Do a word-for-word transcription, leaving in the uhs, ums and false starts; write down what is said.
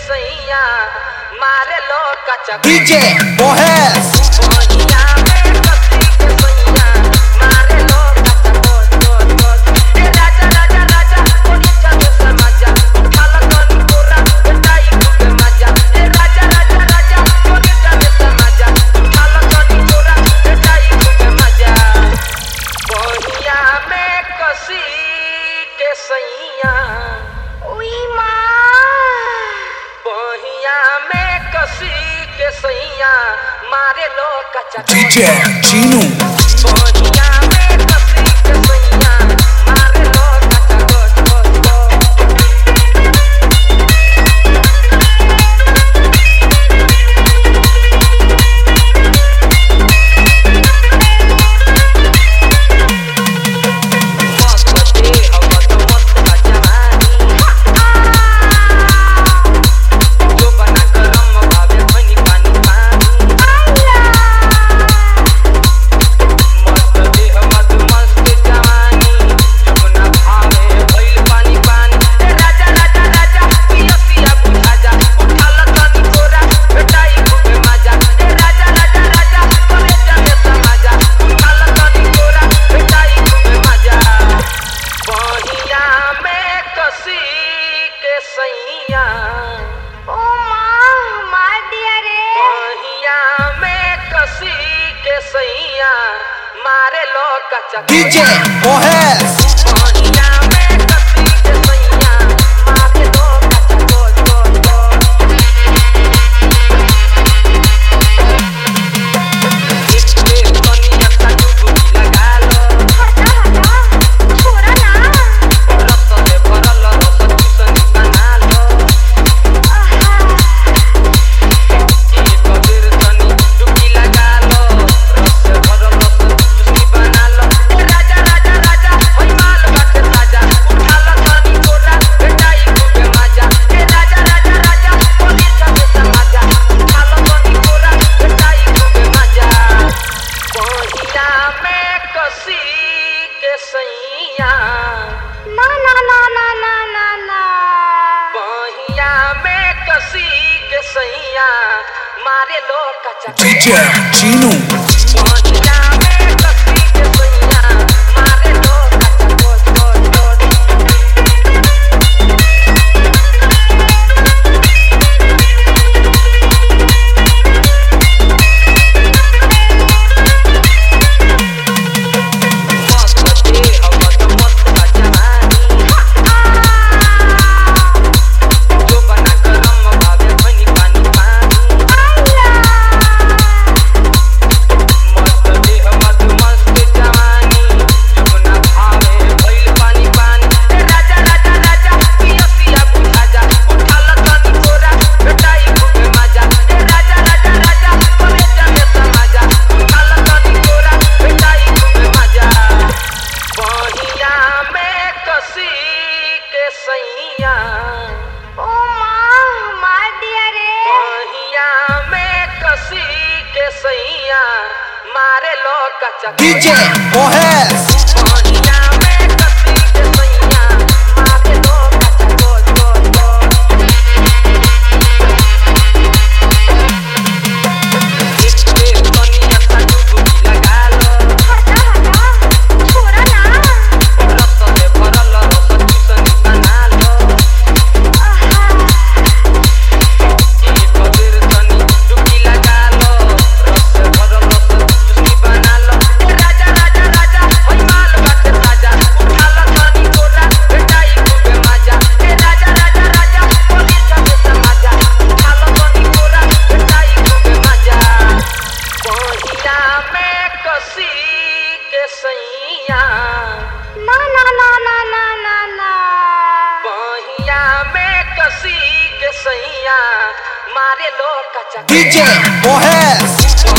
सैया मारे लो कच्चा डीजे मोहेश बोलिया में कसी के सैया मारे लो कच्चा कोच कोच कोच ए राजा राजा राजा कोनी चले समाजा उठाला कनी पूरा बेटाई खूबे मजा ए राजा राजा राजा कोनी चले समाजा उठाला कनी पूरा बेटाई खूबे मजा बोलिया में कसी के सैया उई माँ बहिया में कसी के सैया मारे लो कच्चा डीजे चीनू बहिया में कसी के सैया मारे लो कच्चा कोच कोच कोच मारे लो कच्चा डीजे मोहेश बहिया में कसी के सैया मारे लो कच्चा कोच कोच कोच इसके कनिया का डुबकी लगा लो हटा हटा छोड़ा ना रस से भरल रस चूसनी बना लो ई कबीर तनी डुबकी लगा लो रस से भरल रस चूसनी बना लो ए राजा राजा राजा ओई माल बाटे ताजा उठाला तनी कोरा बेटाई खूबे मजा ए राजा राजा राजा कोनी चले समाजा उठाला तनी कोरा बेटाई खूबे मजा बहिया में कसी के सैया ना ना ना ना ना ना ना बहिया में कसी के सैया मारे लो कच्चा डीजे चीनू बहिया में कसी के सैया मारे लो कच्चा कोच कोच कोच मस्त दे हवा तो मस्त जवानी जो बना गरम भावे पानी पानी पानी मस्त दे हवा तो मस्त जवानी जो बना भावे भइल पानी पानी ए राजा राजा राजा पिया पिया बुझा जा उठाला तनी कोरा बेटाई खूबे मजा ए राजा राजा राजा कोने चले समाजा उठाला तनी कोरा बेटाई खूबे मजा बहिया में कसी के सैया ओ माँ मार दिया रे बहिया में कसी के सैया मारे लो कच्चा डीजे मोहेश बहिया में कसी के सैया मारे लो कच्चा कोच कोच कोच इसके कनिया का डुबकी लगा लो हटा हटा छोड़ा ना रस से भरल रस चूसनी बना लो ई कबीर तनी डुबकी लगा लो रस से भरल रस चूसनी बना लो ए राजा राजा राजा ओई माल बाटे ताजा उठाला तनी कोरा बेटाई खूबे मजा ए राजा राजा राजा कोनी चले समाजा उठाला तनी कोरा बेटाई खूबे मजा बहिया में कसी के सैया ना ना ना ना ना ना ना बहिया में कसी के सैया मारे लो कच्चा डीजे मोहेश